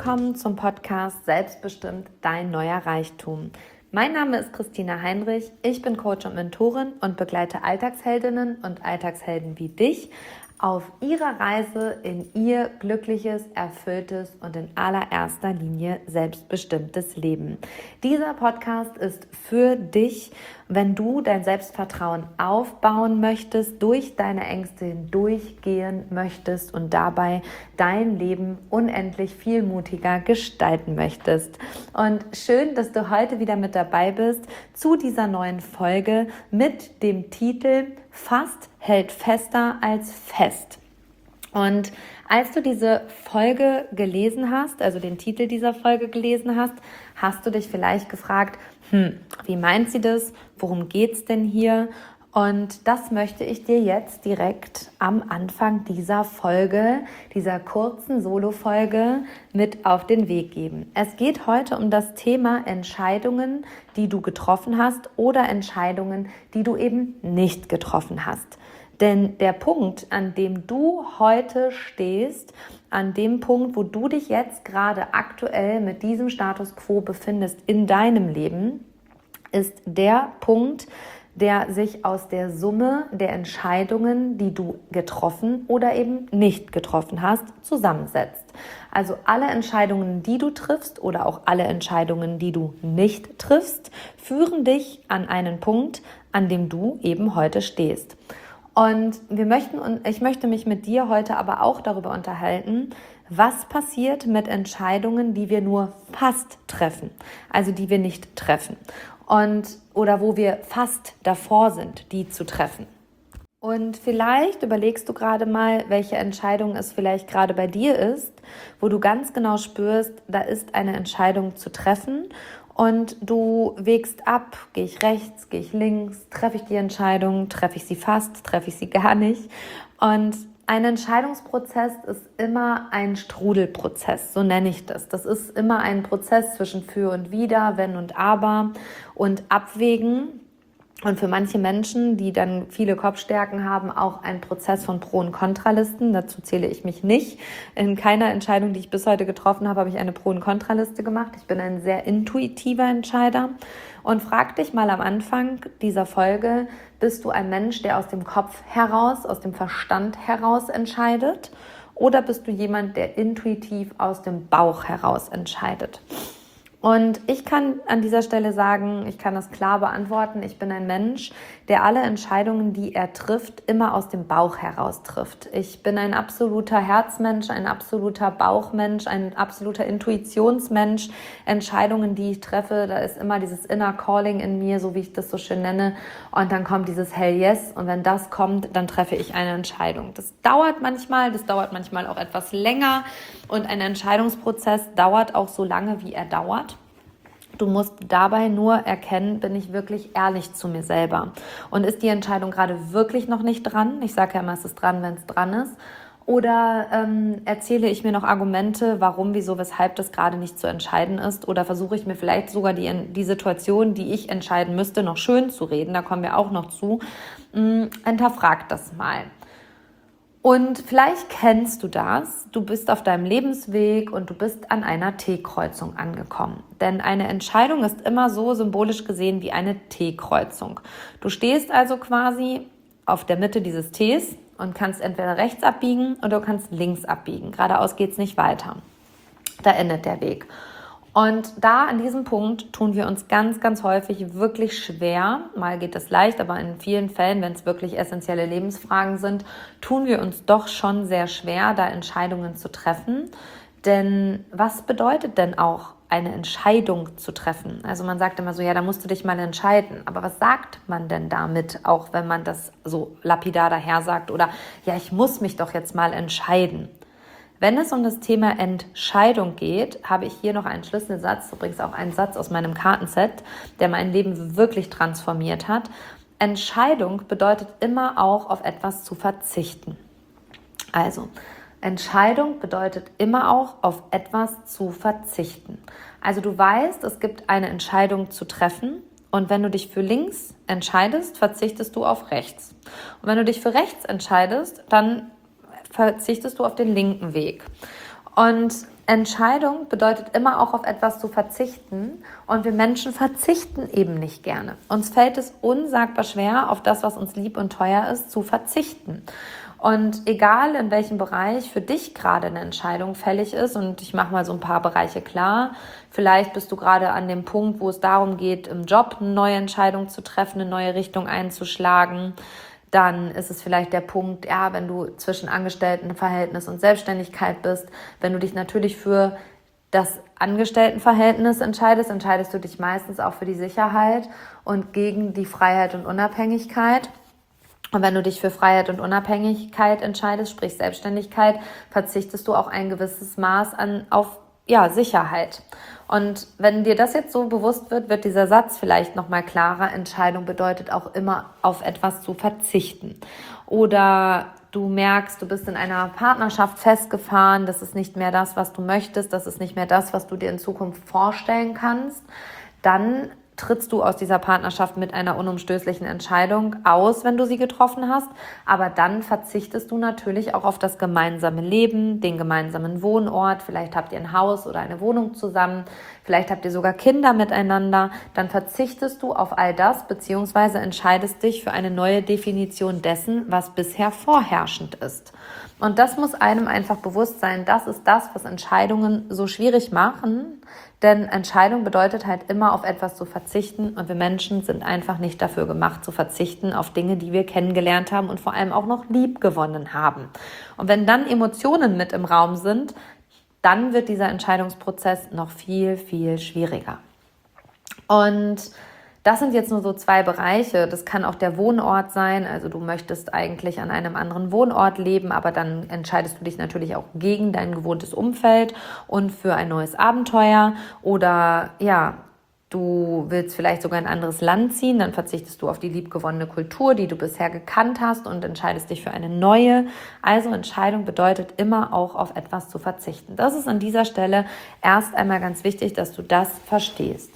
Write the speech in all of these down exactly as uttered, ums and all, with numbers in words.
willkommen zum Podcast Selbstbestimmt dein neuer Reichtum. Mein Name ist Christina Heinrich, ich bin Coach und Mentorin und begleite Alltagsheldinnen und Alltagshelden wie dich auf ihrer Reise in ihr glückliches, erfülltes und in allererster Linie selbstbestimmtes Leben. Dieser Podcast ist für dich, wenn du dein Selbstvertrauen aufbauen möchtest, durch deine Ängste hindurchgehen möchtest und dabei dein Leben unendlich viel mutiger gestalten möchtest. Und schön, dass du heute wieder mit dabei bist zu dieser neuen Folge mit dem Titel Fast hält fester als fest. Und als du diese Folge gelesen hast, also den Titel dieser Folge gelesen hast, hast du dich vielleicht gefragt, hm, wie meint sie das? Worum geht's denn hier? Und das möchte ich dir jetzt direkt am Anfang dieser Folge, dieser kurzen Solo-Folge mit auf den Weg geben. Es geht heute um das Thema Entscheidungen, die du getroffen hast oder Entscheidungen, die du eben nicht getroffen hast. Denn der Punkt, an dem du heute stehst, an dem Punkt, wo du dich jetzt gerade aktuell mit diesem Status quo befindest in deinem Leben, ist der Punkt, der sich aus der Summe der Entscheidungen, die du getroffen oder eben nicht getroffen hast, zusammensetzt. Also alle Entscheidungen, die du triffst oder auch alle Entscheidungen, die du nicht triffst, führen dich an einen Punkt, an dem du eben heute stehst. Und wir möchten, und ich möchte mich mit dir heute aber auch darüber unterhalten, was passiert mit Entscheidungen, die wir nur fast treffen, also die wir nicht treffen und oder wo wir fast davor sind, die zu treffen. Und vielleicht überlegst du gerade mal, welche Entscheidung es vielleicht gerade bei dir ist, wo du ganz genau spürst, da ist eine Entscheidung zu treffen. Und du wägst ab, gehe ich rechts, gehe ich links, treffe ich die Entscheidung, treffe ich sie fast, treffe ich sie gar nicht. Und ein Entscheidungsprozess ist immer ein Strudelprozess, so nenne ich das. Das ist immer ein Prozess zwischen Für und Wider, Wenn und Aber und Abwägen. Und für manche Menschen, die dann viele Kopfstärken haben, auch ein Prozess von Pro- und Kontralisten. Dazu zähle ich mich nicht. In keiner Entscheidung, die ich bis heute getroffen habe, habe ich eine Pro- und Kontraliste gemacht. Ich bin ein sehr intuitiver Entscheider. Und frag dich mal am Anfang dieser Folge, bist du ein Mensch, der aus dem Kopf heraus, aus dem Verstand heraus entscheidet? Oder bist du jemand, der intuitiv aus dem Bauch heraus entscheidet? Und ich kann an dieser Stelle sagen, ich kann das klar beantworten, ich bin ein Mensch, der alle Entscheidungen, die er trifft, immer aus dem Bauch heraus trifft. Ich bin ein absoluter Herzmensch, ein absoluter Bauchmensch, ein absoluter Intuitionsmensch. Entscheidungen, die ich treffe, da ist immer dieses Inner Calling in mir, so wie ich das so schön nenne. Und dann kommt dieses Hell Yes. Und wenn das kommt, dann treffe ich eine Entscheidung. Das dauert manchmal, das dauert manchmal auch etwas länger. Und ein Entscheidungsprozess dauert auch so lange, wie er dauert. Du musst dabei nur erkennen, bin ich wirklich ehrlich zu mir selber? Und ist die Entscheidung gerade wirklich noch nicht dran? Ich sage ja immer, es ist dran, wenn es dran ist. Oder ähm, erzähle ich mir noch Argumente, warum, wieso, weshalb das gerade nicht zu entscheiden ist? Oder versuche ich mir vielleicht sogar die, die Situation, die ich entscheiden müsste, noch schön zu reden? Da kommen wir auch noch zu. Ähm, hinterfrag das mal. Und vielleicht kennst du das, du bist auf deinem Lebensweg und du bist an einer T-Kreuzung angekommen. Denn eine Entscheidung ist immer so symbolisch gesehen wie eine T-Kreuzung. Du stehst also quasi auf der Mitte dieses Ts und kannst entweder rechts abbiegen oder du kannst links abbiegen. Geradeaus geht's nicht weiter. Da endet der Weg. Und da an diesem Punkt tun wir uns ganz, ganz häufig wirklich schwer, mal geht das leicht, aber in vielen Fällen, wenn es wirklich essentielle Lebensfragen sind, tun wir uns doch schon sehr schwer, da Entscheidungen zu treffen. Denn was bedeutet denn auch eine Entscheidung zu treffen? Also man sagt immer so, ja, da musst du dich mal entscheiden. Aber was sagt man denn damit, auch wenn man das so lapidar daher sagt oder ja, ich muss mich doch jetzt mal entscheiden? Wenn es um das Thema Entscheidung geht, habe ich hier noch einen Schlüsselsatz, übrigens auch einen Satz aus meinem Kartenset, der mein Leben wirklich transformiert hat. Entscheidung bedeutet immer auch, auf etwas zu verzichten. Also, Entscheidung bedeutet immer auch, auf etwas zu verzichten. Also du weißt, es gibt eine Entscheidung zu treffen und wenn du dich für links entscheidest, verzichtest du auf rechts. Und wenn du dich für rechts entscheidest, dann verzichtest du auf den linken Weg. Und Entscheidung bedeutet immer auch auf etwas zu verzichten und wir Menschen verzichten eben nicht gerne. Uns fällt es unsagbar schwer, auf das, was uns lieb und teuer ist, zu verzichten. Und egal in welchem Bereich für dich gerade eine Entscheidung fällig ist, und ich mache mal so ein paar Bereiche klar, vielleicht bist du gerade an dem Punkt, wo es darum geht, im Job eine neue Entscheidung zu treffen, eine neue Richtung einzuschlagen. Dann ist es vielleicht der Punkt, ja, wenn du zwischen Angestelltenverhältnis und Selbstständigkeit bist, wenn du dich natürlich für das Angestelltenverhältnis entscheidest, entscheidest du dich meistens auch für die Sicherheit und gegen die Freiheit und Unabhängigkeit. Und wenn du dich für Freiheit und Unabhängigkeit entscheidest, sprich Selbstständigkeit, verzichtest du auch ein gewisses Maß an auf ja, Sicherheit. Und wenn dir das jetzt so bewusst wird, wird dieser Satz vielleicht nochmal klarer. Entscheidung bedeutet auch immer, auf etwas zu verzichten. Oder du merkst, du bist in einer Partnerschaft festgefahren, das ist nicht mehr das, was du möchtest, das ist nicht mehr das, was du dir in Zukunft vorstellen kannst, dann trittst du aus dieser Partnerschaft mit einer unumstößlichen Entscheidung aus, wenn du sie getroffen hast. Aber dann verzichtest du natürlich auch auf das gemeinsame Leben, den gemeinsamen Wohnort. Vielleicht habt ihr ein Haus oder eine Wohnung zusammen. Vielleicht habt ihr sogar Kinder miteinander. Dann verzichtest du auf all das, beziehungsweise entscheidest dich für eine neue Definition dessen, was bisher vorherrschend ist. Und das muss einem einfach bewusst sein. Das ist das, was Entscheidungen so schwierig machen. Denn Entscheidung bedeutet halt immer, auf etwas zu verzichten. Und wir Menschen sind einfach nicht dafür gemacht, zu verzichten auf Dinge, die wir kennengelernt haben und vor allem auch noch lieb gewonnen haben. Und wenn dann Emotionen mit im Raum sind, dann wird dieser Entscheidungsprozess noch viel, viel schwieriger. Und das sind jetzt nur so zwei Bereiche. Das kann auch der Wohnort sein. Also du möchtest eigentlich an einem anderen Wohnort leben, aber dann entscheidest du dich natürlich auch gegen dein gewohntes Umfeld und für ein neues Abenteuer. Oder ja, du willst vielleicht sogar in ein anderes Land ziehen. Dann verzichtest du auf die liebgewonnene Kultur, die du bisher gekannt hast und entscheidest dich für eine neue. Also Entscheidung bedeutet immer auch auf etwas zu verzichten. Das ist an dieser Stelle erst einmal ganz wichtig, dass du das verstehst.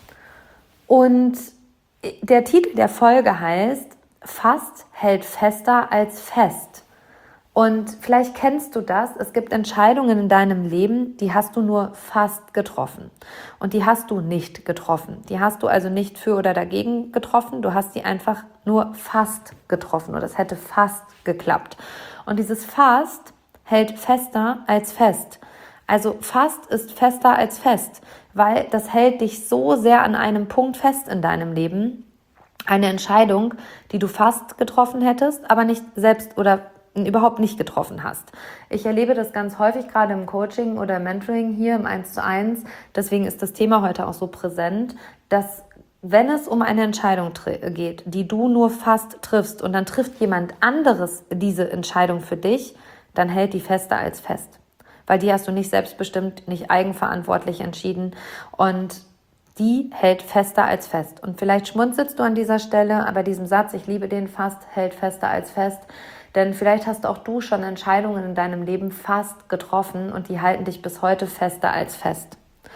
Und der Titel der Folge heißt, Fast hält fester als fest. Und vielleicht kennst du das, es gibt Entscheidungen in deinem Leben, die hast du nur fast getroffen. Und die hast du nicht getroffen. Die hast du also nicht für oder dagegen getroffen, du hast die einfach nur fast getroffen oder es hätte fast geklappt. Und dieses Fast hält fester als fest. Also fast ist fester als fest, weil das hält dich so sehr an einem Punkt fest in deinem Leben. Eine Entscheidung, die du fast getroffen hättest, aber nicht selbst oder überhaupt nicht getroffen hast. Ich erlebe das ganz häufig, gerade im Coaching oder im Mentoring hier im eins zu eins. Deswegen ist das Thema heute auch so präsent, dass wenn es um eine Entscheidung geht, die du nur fast triffst und dann trifft jemand anderes diese Entscheidung für dich, dann hält die fester als fest. Weil die hast du nicht selbstbestimmt, nicht eigenverantwortlich entschieden und die hält fester als fest. Und vielleicht schmunzelst du an dieser Stelle, aber diesem Satz, ich liebe den fast, hält fester als fest, denn vielleicht hast auch du schon Entscheidungen in deinem Leben fast getroffen und die halten dich bis heute fester als fest.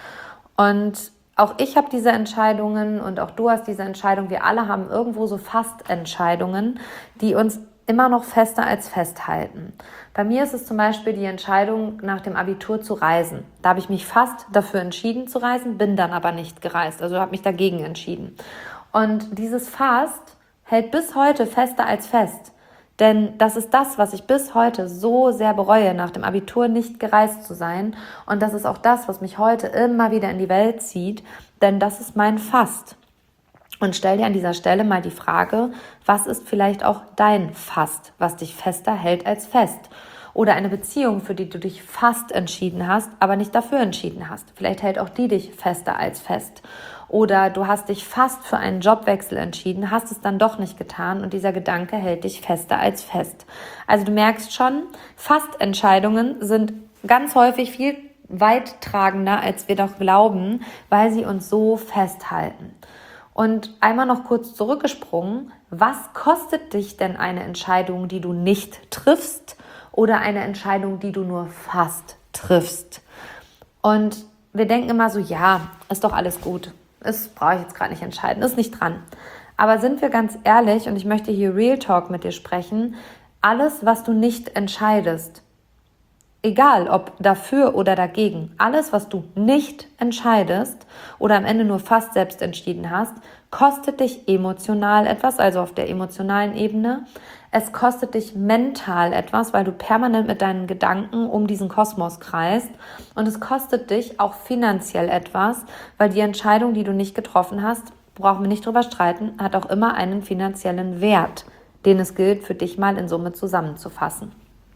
Und auch ich habe diese Entscheidungen und auch du hast diese Entscheidung, wir alle haben irgendwo so Fast-Entscheidungen, die uns immer noch fester als festhalten. Bei mir ist es zum Beispiel die Entscheidung, nach dem Abitur zu reisen. Da habe ich mich fast dafür entschieden zu reisen, bin dann aber nicht gereist, also habe mich dagegen entschieden. Und dieses Fast hält bis heute fester als fest. Denn das ist das, was ich bis heute so sehr bereue, nach dem Abitur nicht gereist zu sein. Und das ist auch das, was mich heute immer wieder in die Welt zieht, denn das ist mein Fast. Und stell dir an dieser Stelle mal die Frage, was ist vielleicht auch dein Fast, was dich fester hält als fest? Oder eine Beziehung, für die du dich fast entschieden hast, aber nicht dafür entschieden hast. Vielleicht hält auch die dich fester als fest. Oder du hast dich fast für einen Jobwechsel entschieden, hast es dann doch nicht getan und dieser Gedanke hält dich fester als fest. Also du merkst schon, Fast-Entscheidungen sind ganz häufig viel weittragender, als wir doch glauben, weil sie uns so festhalten. Und einmal noch kurz zurückgesprungen, was kostet dich denn eine Entscheidung, die du nicht triffst oder eine Entscheidung, die du nur fast triffst? Und wir denken immer so, ja, ist doch alles gut, das brauche ich jetzt gerade nicht entscheiden, ist nicht dran. Aber sind wir ganz ehrlich, und ich möchte hier Real Talk mit dir sprechen, alles, was du nicht entscheidest, egal ob dafür oder dagegen, alles, was du nicht entscheidest oder am Ende nur fast selbst entschieden hast, kostet dich emotional etwas, also auf der emotionalen Ebene. Es kostet dich mental etwas, weil du permanent mit deinen Gedanken um diesen Kosmos kreist. Und es kostet dich auch finanziell etwas, weil die Entscheidung, die du nicht getroffen hast, brauchen wir nicht drüber streiten, hat auch immer einen finanziellen Wert, den es gilt, für dich mal in Summe zusammenzufassen.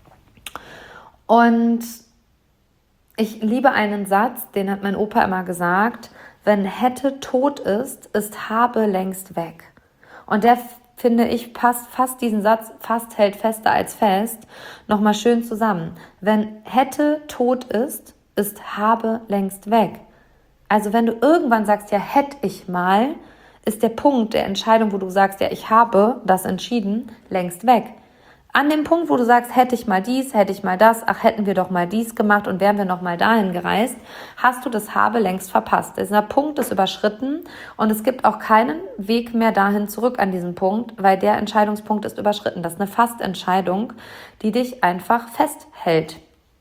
Und ich liebe einen Satz, den hat mein Opa immer gesagt: Wenn hätte tot ist, ist habe längst weg. Und der, finde ich, passt fast diesen Satz, fast hält fester als fest, nochmal schön zusammen. Wenn hätte tot ist, ist habe längst weg. Also wenn du irgendwann sagst, ja, hätte ich mal, ist der Punkt der Entscheidung, wo du sagst, ja, ich habe das entschieden, längst weg. An dem Punkt, wo du sagst, hätte ich mal dies, hätte ich mal das, ach, hätten wir doch mal dies gemacht und wären wir noch mal dahin gereist, hast du das habe längst verpasst. Dieser Punkt ist überschritten und es gibt auch keinen Weg mehr dahin zurück an diesen Punkt, weil der Entscheidungspunkt ist überschritten. Das ist eine Fastentscheidung, die dich einfach festhält.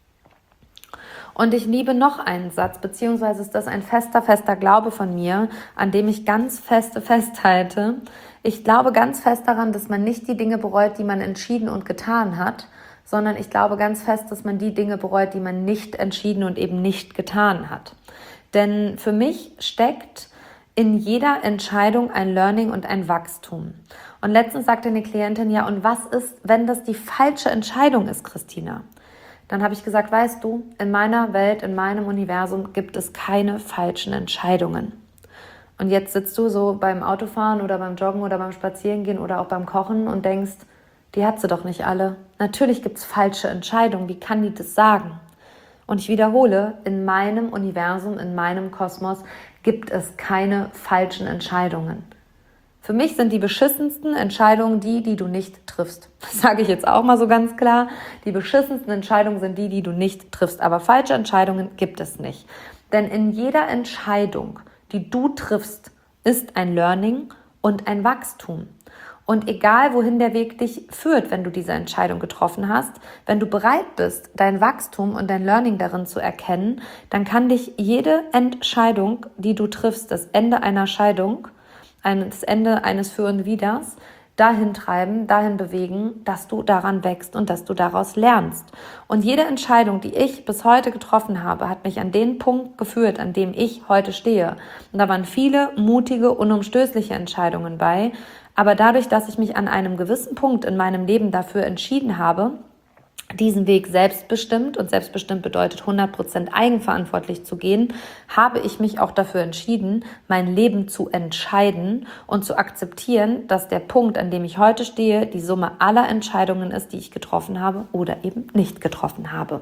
Und ich liebe noch einen Satz, beziehungsweise ist das ein fester, fester Glaube von mir, an dem ich ganz feste festhalte. Ich glaube ganz fest daran, dass man nicht die Dinge bereut, die man entschieden und getan hat, sondern ich glaube ganz fest, dass man die Dinge bereut, die man nicht entschieden und eben nicht getan hat. Denn für mich steckt in jeder Entscheidung ein Learning und ein Wachstum. Und letztens sagte eine Klientin, ja, und was ist, wenn das die falsche Entscheidung ist, Christina? Dann habe ich gesagt, weißt du, in meiner Welt, in meinem Universum gibt es keine falschen Entscheidungen. Und jetzt sitzt du so beim Autofahren oder beim Joggen oder beim Spazierengehen oder auch beim Kochen und denkst, die hat sie doch nicht alle. Natürlich gibt es falsche Entscheidungen, wie kann die das sagen? Und ich wiederhole, in meinem Universum, in meinem Kosmos gibt es keine falschen Entscheidungen. Für mich sind die beschissensten Entscheidungen die, die du nicht triffst. Das sage ich jetzt auch mal so ganz klar. Die beschissensten Entscheidungen sind die, die du nicht triffst. Aber falsche Entscheidungen gibt es nicht. Denn in jeder Entscheidung, die du triffst, ist ein Learning und ein Wachstum. Und egal, wohin der Weg dich führt, wenn du diese Entscheidung getroffen hast, wenn du bereit bist, dein Wachstum und dein Learning darin zu erkennen, dann kann dich jede Entscheidung, die du triffst, das Ende einer Scheidung, das Ende eines Für und Widers, dahin treiben, dahin bewegen, dass du daran wächst und dass du daraus lernst. Und jede Entscheidung, die ich bis heute getroffen habe, hat mich an den Punkt geführt, an dem ich heute stehe. Und da waren viele mutige, unumstößliche Entscheidungen bei. Aber dadurch, dass ich mich an einem gewissen Punkt in meinem Leben dafür entschieden habe, diesen Weg selbstbestimmt, und selbstbestimmt bedeutet hundert Prozent eigenverantwortlich zu gehen, habe ich mich auch dafür entschieden, mein Leben zu entscheiden und zu akzeptieren, dass der Punkt, an dem ich heute stehe, die Summe aller Entscheidungen ist, die ich getroffen habe oder eben nicht getroffen habe.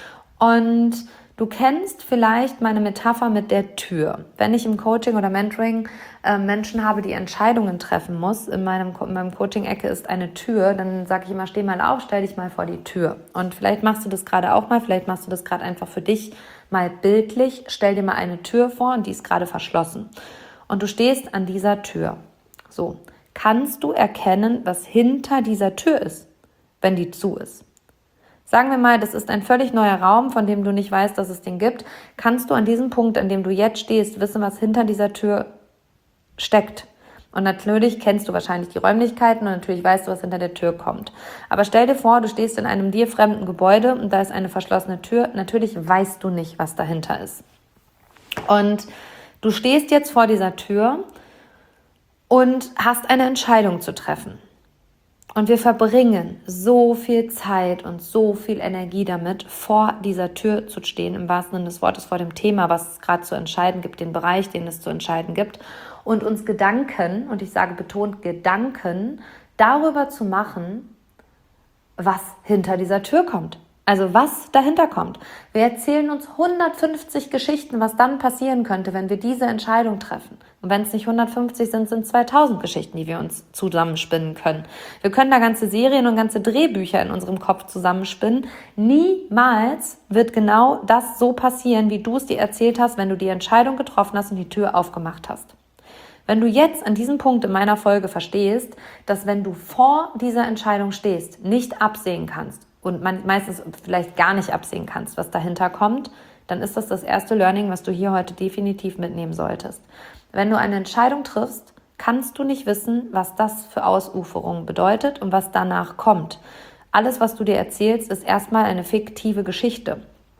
Und du kennst vielleicht meine Metapher mit der Tür. Wenn ich im Coaching oder Mentoring äh, Menschen habe, die Entscheidungen treffen muss, in meinem, in meinem Coaching-Ecke ist eine Tür, dann sage ich immer, steh mal auf, stell dich mal vor die Tür. Und vielleicht machst du das gerade auch mal, vielleicht machst du das gerade einfach für dich mal bildlich. Stell dir mal eine Tür vor und die ist gerade verschlossen. Und du stehst an dieser Tür. So, kannst du erkennen, was hinter dieser Tür ist, wenn die zu ist? Sagen wir mal, das ist ein völlig neuer Raum, von dem du nicht weißt, dass es den gibt. Kannst du an diesem Punkt, an dem du jetzt stehst, wissen, was hinter dieser Tür steckt? Und natürlich kennst du wahrscheinlich die Räumlichkeiten und natürlich weißt du, was hinter der Tür kommt. Aber stell dir vor, du stehst in einem dir fremden Gebäude und da ist eine verschlossene Tür. Natürlich weißt du nicht, was dahinter ist. Und du stehst jetzt vor dieser Tür und hast eine Entscheidung zu treffen. Und wir verbringen so viel Zeit und so viel Energie damit, vor dieser Tür zu stehen, im wahrsten Sinne des Wortes, vor dem Thema, was es gerade zu entscheiden gibt, den Bereich, den es zu entscheiden gibt, und uns Gedanken, und ich sage betont Gedanken, darüber zu machen, was hinter dieser Tür kommt. Also was dahinter kommt. Wir erzählen uns hundertfünfzig Geschichten, was dann passieren könnte, wenn wir diese Entscheidung treffen. Und wenn es nicht hundertfünfzig sind, sind es zweitausend Geschichten, die wir uns zusammenspinnen können. Wir können da ganze Serien und ganze Drehbücher in unserem Kopf zusammenspinnen. Niemals wird genau das so passieren, wie du es dir erzählt hast, wenn du die Entscheidung getroffen hast und die Tür aufgemacht hast. Wenn du jetzt an diesem Punkt in meiner Folge verstehst, dass wenn du vor dieser Entscheidung stehst, nicht absehen kannst, und man meistens vielleicht gar nicht absehen kannst, was dahinter kommt, dann ist das das erste Learning, was du hier heute definitiv mitnehmen solltest. Wenn du eine Entscheidung triffst, kannst du nicht wissen, was das für Ausuferung bedeutet und was danach kommt. Alles, was du dir erzählst, ist erstmal eine fiktive Geschichte.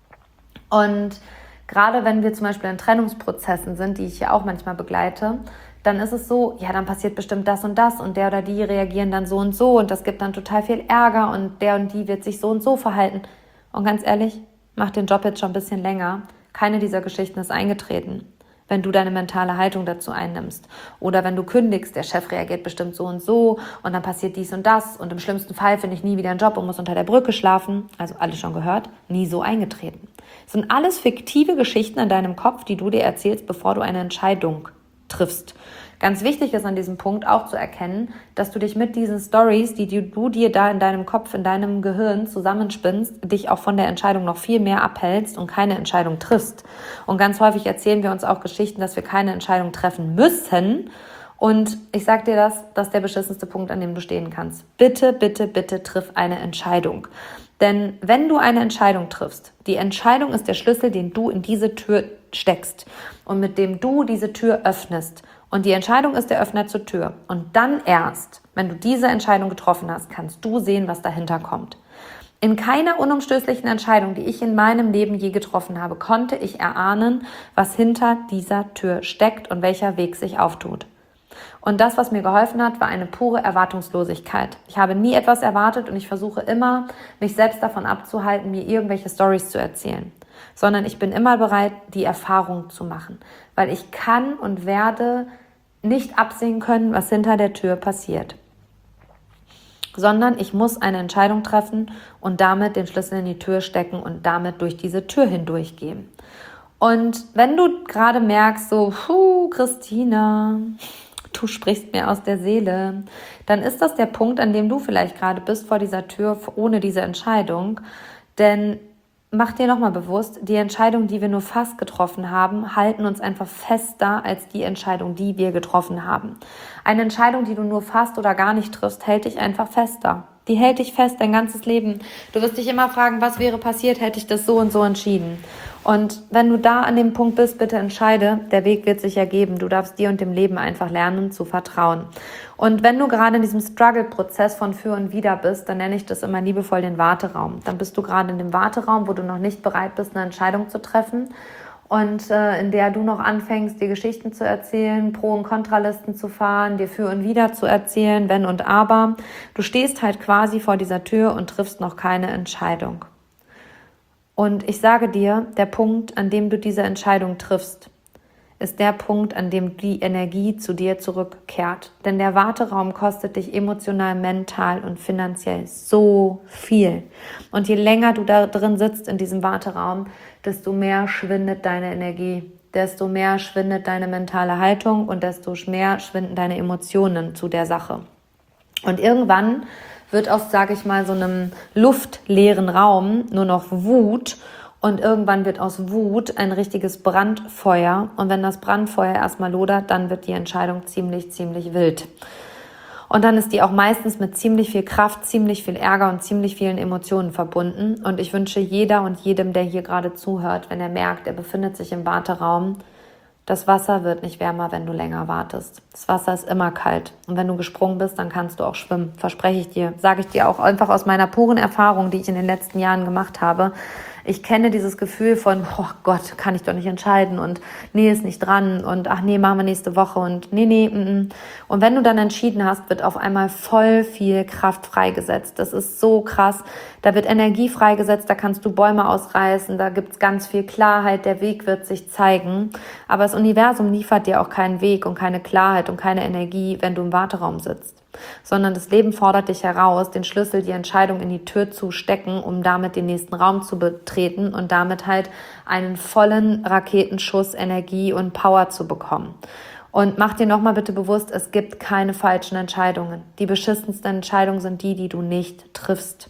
Und gerade wenn wir zum Beispiel in Trennungsprozessen sind, die ich ja auch manchmal begleite, dann ist es so, ja, dann passiert bestimmt das und das und der oder die reagieren dann so und so und das gibt dann total viel Ärger und der und die wird sich so und so verhalten. Und ganz ehrlich, mach den Job jetzt schon ein bisschen länger. Keine dieser Geschichten ist eingetreten, wenn du deine mentale Haltung dazu einnimmst. Oder wenn du kündigst, der Chef reagiert bestimmt so und so und dann passiert dies und das und im schlimmsten Fall finde ich nie wieder einen Job und muss unter der Brücke schlafen. Also alles schon gehört, nie so eingetreten. Es sind alles fiktive Geschichten in deinem Kopf, die du dir erzählst, bevor du eine Entscheidung triffst. Ganz wichtig ist an diesem Punkt auch zu erkennen, dass du dich mit diesen Stories, die du dir da in deinem Kopf, in deinem Gehirn zusammenspinnst, dich auch von der Entscheidung noch viel mehr abhältst und keine Entscheidung triffst. Und ganz häufig erzählen wir uns auch Geschichten, dass wir keine Entscheidung treffen müssen. Und ich sag dir das, das ist der beschissenste Punkt, an dem du stehen kannst. Bitte, bitte, bitte triff eine Entscheidung. Denn wenn du eine Entscheidung triffst, die Entscheidung ist der Schlüssel, den du in diese Tür steckst und mit dem du diese Tür öffnest. Und die Entscheidung ist der Öffner zur Tür. Und dann erst, wenn du diese Entscheidung getroffen hast, kannst du sehen, was dahinter kommt. In keiner unumstößlichen Entscheidung, die ich in meinem Leben je getroffen habe, konnte ich erahnen, was hinter dieser Tür steckt und welcher Weg sich auftut. Und das, was mir geholfen hat, war eine pure Erwartungslosigkeit. Ich habe nie etwas erwartet und ich versuche immer, mich selbst davon abzuhalten, mir irgendwelche Storys zu erzählen. Sondern ich bin immer bereit, die Erfahrung zu machen. Weil ich kann und werde nicht absehen können, was hinter der Tür passiert. Sondern ich muss eine Entscheidung treffen und damit den Schlüssel in die Tür stecken und damit durch diese Tür hindurchgehen. Und wenn du gerade merkst, so, puh, Christina, du sprichst mir aus der Seele, dann ist das der Punkt, an dem du vielleicht gerade bist vor dieser Tür, ohne diese Entscheidung. Denn mach dir nochmal bewusst, die Entscheidungen, die wir nur fast getroffen haben, halten uns einfach fester als die Entscheidung, die wir getroffen haben. Eine Entscheidung, die du nur fast oder gar nicht triffst, hält dich einfach fester. Die hält dich fest dein ganzes Leben. Du wirst dich immer fragen, was wäre passiert, hätte ich das so und so entschieden. Und wenn du da an dem Punkt bist, bitte entscheide, der Weg wird sich ergeben. Du darfst dir und dem Leben einfach lernen zu vertrauen. Und wenn du gerade in diesem Struggle-Prozess von für und wider bist, dann nenne ich das immer liebevoll den Warteraum. Dann bist du gerade in dem Warteraum, wo du noch nicht bereit bist, eine Entscheidung zu treffen und äh, in der du noch anfängst, dir Geschichten zu erzählen, Pro- und Kontralisten zu fahren, dir für und wider zu erzählen, wenn und aber. Du stehst halt quasi vor dieser Tür und triffst noch keine Entscheidung. Und ich sage dir, der Punkt, an dem du diese Entscheidung triffst, ist der Punkt, an dem die Energie zu dir zurückkehrt. Denn der Warteraum kostet dich emotional, mental und finanziell so viel. Und je länger du da drin sitzt in diesem Warteraum, desto mehr schwindet deine Energie, desto mehr schwindet deine mentale Haltung und desto mehr schwinden deine Emotionen zu der Sache. Und irgendwann wird aus, sage ich mal, so einem luftleeren Raum nur noch Wut und irgendwann wird aus Wut ein richtiges Brandfeuer und wenn das Brandfeuer erstmal lodert, dann wird die Entscheidung ziemlich, ziemlich wild. Und dann ist die auch meistens mit ziemlich viel Kraft, ziemlich viel Ärger und ziemlich vielen Emotionen verbunden und ich wünsche jeder und jedem, der hier gerade zuhört, wenn er merkt, er befindet sich im Warteraum, das Wasser wird nicht wärmer, wenn du länger wartest. Das Wasser ist immer kalt. Und wenn du gesprungen bist, dann kannst du auch schwimmen. Verspreche ich dir. Sage ich dir auch einfach aus meiner puren Erfahrung, die ich in den letzten Jahren gemacht habe. Ich kenne dieses Gefühl von, oh Gott, kann ich doch nicht entscheiden und nee, ist nicht dran und ach nee, machen wir nächste Woche und nee, nee, mm, mm. Und wenn du dann entschieden hast, wird auf einmal voll viel Kraft freigesetzt. Das ist so krass. Da wird Energie freigesetzt, da kannst du Bäume ausreißen, da gibt's ganz viel Klarheit, der Weg wird sich zeigen. Aber das Universum liefert dir auch keinen Weg und keine Klarheit und keine Energie, wenn du im Warteraum sitzt. Sondern das Leben fordert dich heraus, den Schlüssel, die Entscheidung in die Tür zu stecken, um damit den nächsten Raum zu betreten und damit halt einen vollen Raketenschuss Energie und Power zu bekommen. Und mach dir nochmal bitte bewusst, es gibt keine falschen Entscheidungen. Die beschissensten Entscheidungen sind die, die du nicht triffst.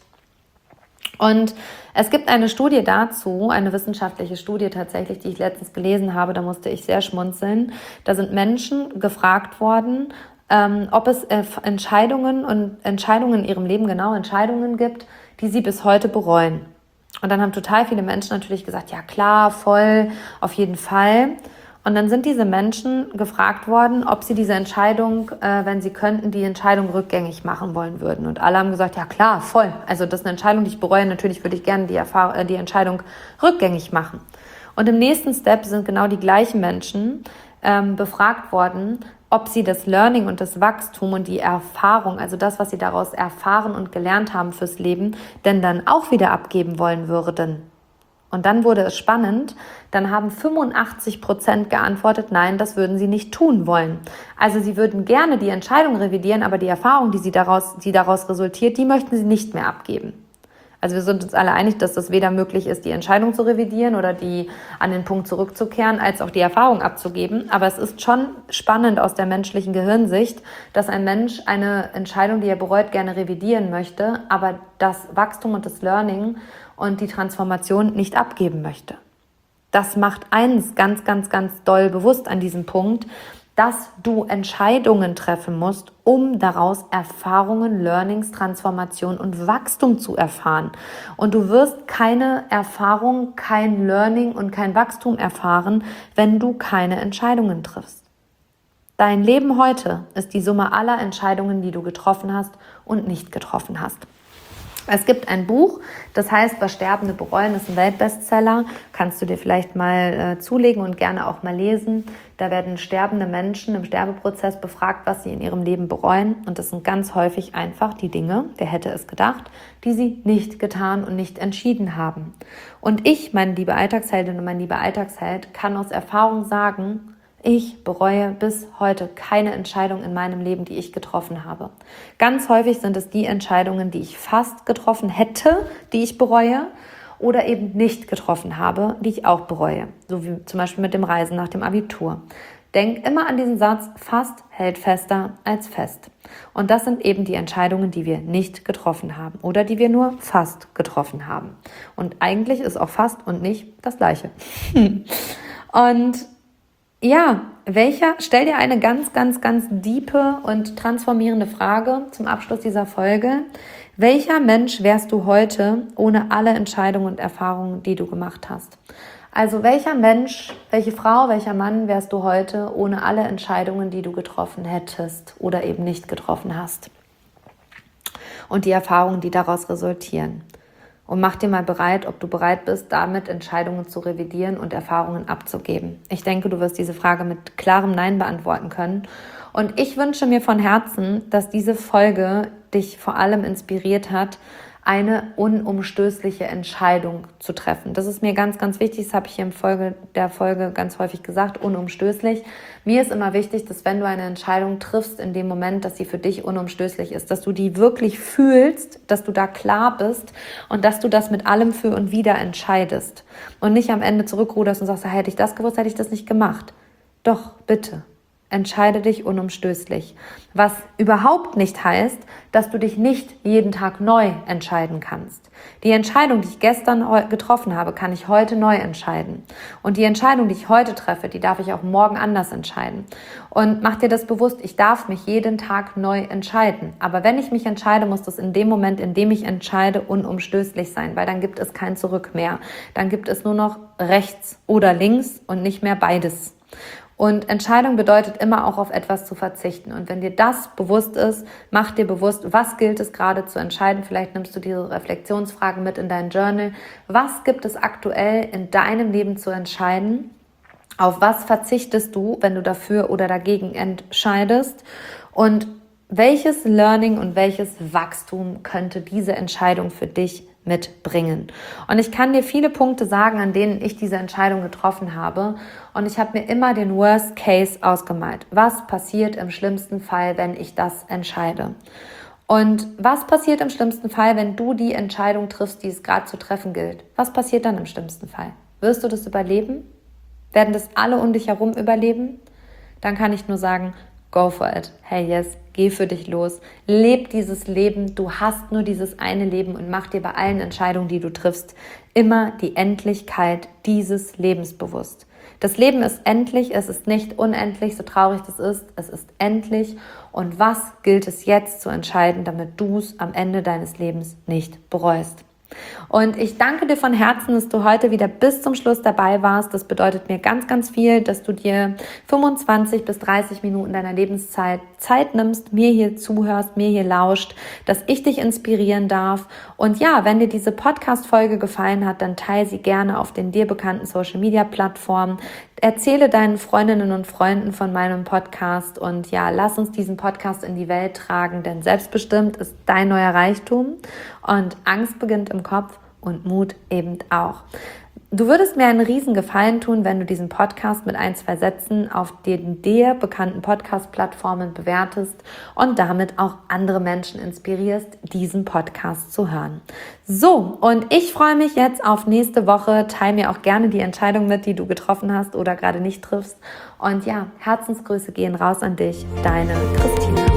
Und es gibt eine Studie dazu, eine wissenschaftliche Studie tatsächlich, die ich letztens gelesen habe, da musste ich sehr schmunzeln. Da sind Menschen gefragt worden, ähm, ob es äh, Entscheidungen und Entscheidungen in ihrem Leben, genau Entscheidungen gibt, die sie bis heute bereuen. Und dann haben total viele Menschen natürlich gesagt, ja klar, voll, auf jeden Fall. Und dann sind diese Menschen gefragt worden, ob sie diese Entscheidung, äh, wenn sie könnten, die Entscheidung rückgängig machen wollen würden. Und alle haben gesagt, ja klar, voll. Also das ist eine Entscheidung, die ich bereue. Natürlich würde ich gerne die, Erfahrung, äh, die Entscheidung rückgängig machen. Und im nächsten Step sind genau die gleichen Menschen ähm, befragt worden, ob sie das Learning und das Wachstum und die Erfahrung, also das, was sie daraus erfahren und gelernt haben fürs Leben, denn dann auch wieder abgeben wollen würden. Und dann wurde es spannend, dann haben fünfundachtzig Prozent geantwortet, nein, das würden sie nicht tun wollen. Also sie würden gerne die Entscheidung revidieren, aber die Erfahrung, die sie daraus, die daraus resultiert, die möchten sie nicht mehr abgeben. Also wir sind uns alle einig, dass das weder möglich ist, die Entscheidung zu revidieren oder die an den Punkt zurückzukehren, als auch die Erfahrung abzugeben. Aber es ist schon spannend aus der menschlichen Gehirnsicht, dass ein Mensch eine Entscheidung, die er bereut, gerne revidieren möchte, aber das Wachstum und das Learning und die Transformation nicht abgeben möchte. Das macht eins ganz, ganz, ganz doll bewusst an diesem Punkt, dass du Entscheidungen treffen musst, um daraus Erfahrungen, Learnings, Transformation und Wachstum zu erfahren. Und du wirst keine Erfahrung, kein Learning und kein Wachstum erfahren, wenn du keine Entscheidungen triffst. Dein Leben heute ist die Summe aller Entscheidungen, die du getroffen hast und nicht getroffen hast. Es gibt ein Buch, das heißt, was Sterbende bereuen, ist ein Weltbestseller. Kannst du dir vielleicht mal äh, zulegen und gerne auch mal lesen. Da werden sterbende Menschen im Sterbeprozess befragt, was sie in ihrem Leben bereuen. Und das sind ganz häufig einfach die Dinge, wer hätte es gedacht, die sie nicht getan und nicht entschieden haben. Und ich, meine liebe Alltagsheldin und mein lieber Alltagsheld, kann aus Erfahrung sagen, ich bereue bis heute keine Entscheidung in meinem Leben, die ich getroffen habe. Ganz häufig sind es die Entscheidungen, die ich fast getroffen hätte, die ich bereue oder eben nicht getroffen habe, die ich auch bereue. So wie zum Beispiel mit dem Reisen nach dem Abitur. Denk immer an diesen Satz, fast hält fester als fest. Und das sind eben die Entscheidungen, die wir nicht getroffen haben oder die wir nur fast getroffen haben. Und eigentlich ist auch fast und nicht das Gleiche. Und ja, welcher, stell dir eine ganz, ganz, ganz diepe und transformierende Frage zum Abschluss dieser Folge. Welcher Mensch wärst du heute ohne alle Entscheidungen und Erfahrungen, die du gemacht hast? Also welcher Mensch, welche Frau, welcher Mann wärst du heute ohne alle Entscheidungen, die du getroffen hättest oder eben nicht getroffen hast? Und die Erfahrungen, die daraus resultieren. Und mach dir mal bereit, ob du bereit bist, damit Entscheidungen zu revidieren und Erfahrungen abzugeben. Ich denke, du wirst diese Frage mit klarem Nein beantworten können. Und ich wünsche mir von Herzen, dass diese Folge dich vor allem inspiriert hat, eine unumstößliche Entscheidung zu treffen. Das ist mir ganz, ganz wichtig. Das habe ich hier im Folge der Folge ganz häufig gesagt, unumstößlich. Mir ist immer wichtig, dass wenn du eine Entscheidung triffst in dem Moment, dass sie für dich unumstößlich ist, dass du die wirklich fühlst, dass du da klar bist und dass du das mit allem für und wieder entscheidest und nicht am Ende zurückruderst und sagst, hätte ich das gewusst, hätte ich das nicht gemacht. Doch, bitte. Entscheide dich unumstößlich. Was überhaupt nicht heißt, dass du dich nicht jeden Tag neu entscheiden kannst. Die Entscheidung, die ich gestern getroffen habe, kann ich heute neu entscheiden. Und die Entscheidung, die ich heute treffe, die darf ich auch morgen anders entscheiden. Und mach dir das bewusst, ich darf mich jeden Tag neu entscheiden. Aber wenn ich mich entscheide, muss das in dem Moment, in dem ich entscheide, unumstößlich sein, weil dann gibt es kein Zurück mehr. Dann gibt es nur noch rechts oder links und nicht mehr beides. Und Entscheidung bedeutet immer auch auf etwas zu verzichten. Und wenn dir das bewusst ist, mach dir bewusst, was gilt es gerade zu entscheiden. Vielleicht nimmst du diese Reflexionsfragen mit in dein Journal. Was gibt es aktuell in deinem Leben zu entscheiden? Auf was verzichtest du, wenn du dafür oder dagegen entscheidest? Und welches Learning und welches Wachstum könnte diese Entscheidung für dich mitbringen? Und ich kann dir viele Punkte sagen, an denen ich diese Entscheidung getroffen habe. Und ich habe mir immer den Worst Case ausgemalt. Was passiert im schlimmsten Fall, wenn ich das entscheide? Und was passiert im schlimmsten Fall, wenn du die Entscheidung triffst, die es gerade zu treffen gilt? Was passiert dann im schlimmsten Fall? Wirst du das überleben? Werden das alle um dich herum überleben? Dann kann ich nur sagen, go for it. Hey, yes, geh für dich los. Leb dieses Leben. Du hast nur dieses eine Leben und mach dir bei allen Entscheidungen, die du triffst, immer die Endlichkeit dieses Lebens bewusst. Das Leben ist endlich, es ist nicht unendlich, so traurig das ist, es ist endlich. Und was gilt es jetzt zu entscheiden, damit du es am Ende deines Lebens nicht bereust? Und ich danke dir von Herzen, dass du heute wieder bis zum Schluss dabei warst. Das bedeutet mir ganz, ganz viel, dass du dir fünfundzwanzig bis dreißig Minuten deiner Lebenszeit Zeit nimmst, mir hier zuhörst, mir hier lauscht, dass ich dich inspirieren darf. Und ja, wenn dir diese Podcast-Folge gefallen hat, dann teile sie gerne auf den dir bekannten Social-Media-Plattformen. Erzähle deinen Freundinnen und Freunden von meinem Podcast und ja, lass uns diesen Podcast in die Welt tragen, denn selbstbestimmt ist dein neuer Reichtum und Angst beginnt im Kopf und Mut eben auch. Du würdest mir einen riesen Gefallen tun, wenn du diesen Podcast mit ein, zwei Sätzen auf den dir bekannten Podcast-Plattformen bewertest und damit auch andere Menschen inspirierst, diesen Podcast zu hören. So, und ich freue mich jetzt auf nächste Woche. Teil mir auch gerne die Entscheidung mit, die du getroffen hast oder gerade nicht triffst. Und ja, Herzensgrüße gehen raus an dich, deine Christina.